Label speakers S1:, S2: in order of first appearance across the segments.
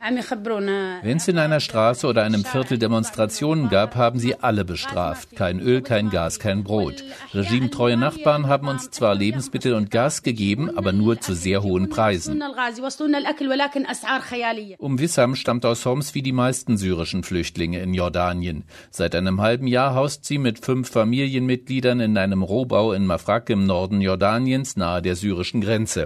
S1: Wenn es in einer Straße oder einem Viertel Demonstrationen gab, haben sie alle bestraft. Kein Öl, kein Gas, kein Brot. Regimetreue Nachbarn haben uns zwar Lebensmittel und Gas gegeben, aber nur zu sehr hohen Preisen. Wissam stammt aus Homs wie die meisten syrischen Flüchtlinge in Jordanien. Seit einem halben Jahr haust sie mit 5 Familienmitgliedern in einem Rohbau in Mafraq im Norden Jordaniens nahe der syrischen Grenze.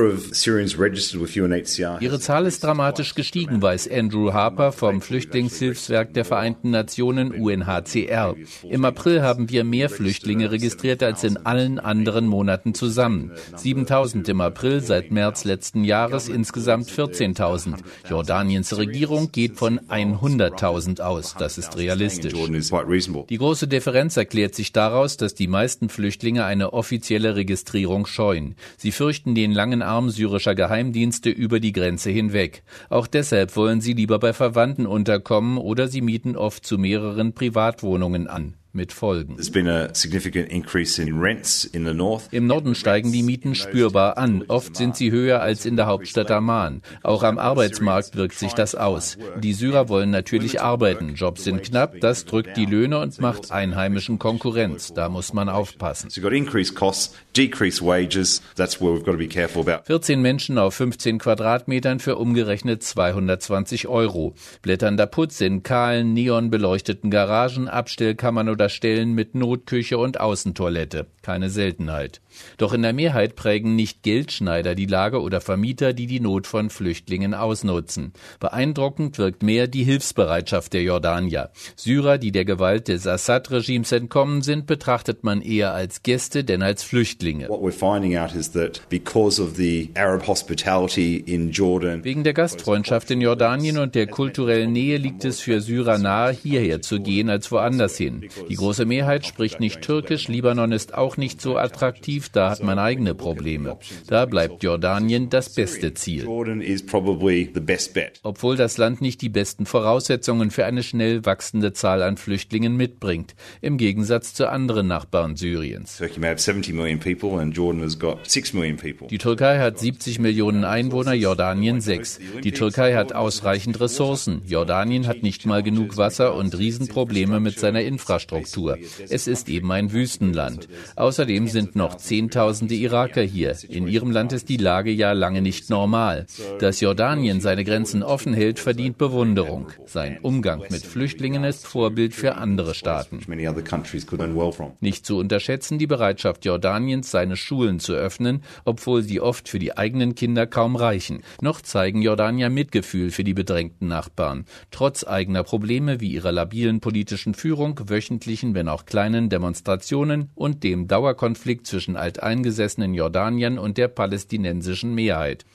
S1: Ihre Zahl ist dramatisch gestiegen, weiß Andrew Harper vom Flüchtlingshilfswerk der Vereinten Nationen UNHCR. Im April haben wir mehr Flüchtlinge registriert als in allen anderen Monaten zusammen. 7.000 im April, seit März letzten Jahres insgesamt 14.000. Jordaniens Regierung geht von 100.000 aus. Das ist realistisch. Die große Differenz erklärt sich daraus, dass die meisten Flüchtlinge eine offizielle Registrierung scheuen. Sie fürchten den langen Arm syrischer Geheimdienste über die Grenze hinweg. Auch deshalb wollen sie lieber bei Verwandten unterkommen oder sie mieten oft zu mehreren Privatwohnungen an. Mit Folgen. Im Norden steigen die Mieten spürbar an. Oft sind sie höher als in der Hauptstadt Amman. Auch am Arbeitsmarkt wirkt sich das aus. Die Syrer wollen natürlich arbeiten. Jobs sind knapp, das drückt die Löhne und macht Einheimischen Konkurrenz. Da muss man aufpassen. 14 Menschen auf 15 Quadratmetern für umgerechnet 220 €. Blätternder Putz in kahlen, neonbeleuchteten Garagen, Abstellkammern oder Stellen mit Notküche und Außentoilette. Keine Seltenheit. Doch in der Mehrheit prägen nicht Geldschneider die Lage oder Vermieter, die die Not von Flüchtlingen ausnutzen. Beeindruckend wirkt mehr die Hilfsbereitschaft der Jordanier. Syrer, die der Gewalt des Assad-Regimes entkommen sind, betrachtet man eher als Gäste denn als Flüchtlinge. Wegen der Gastfreundschaft in Jordanien und der kulturellen Nähe liegt es für Syrer nahe, hierher zu gehen als woanders hin. Die große Mehrheit spricht nicht Türkisch, Libanon ist auch nicht so attraktiv, da hat man eigene Probleme. Da bleibt Jordanien das beste Ziel. Obwohl das Land nicht die besten Voraussetzungen für eine schnell wachsende Zahl an Flüchtlingen mitbringt, im Gegensatz zu anderen Nachbarn Syriens. Die Türkei hat 70 Millionen Einwohner, Jordanien 6. Die Türkei hat ausreichend Ressourcen. Jordanien hat nicht mal genug Wasser und Riesenprobleme mit seiner Infrastruktur. Es ist eben ein Wüstenland. Außerdem sind noch Zehntausende Iraker hier. In ihrem Land ist die Lage ja lange nicht normal. Dass Jordanien seine Grenzen offen hält, verdient Bewunderung. Sein Umgang mit Flüchtlingen ist Vorbild für andere Staaten. Nicht zu unterschätzen die Bereitschaft Jordaniens, seine Schulen zu öffnen, obwohl sie oft für die eigenen Kinder kaum reichen. Noch zeigen Jordanier Mitgefühl für die bedrängten Nachbarn. Trotz eigener Probleme wie ihrer labilen politischen Führung, wöchentlichen, wenn auch kleinen Demonstrationen und dem Dauerkonflikt zwischen alteingesessenen Jordaniern und der palästinensischen Mehrheit.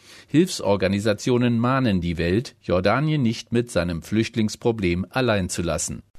S1: Hilfsorganisationen mahnen die Welt, Jordanien nicht mit seinem Flüchtlingsproblem allein zu lassen.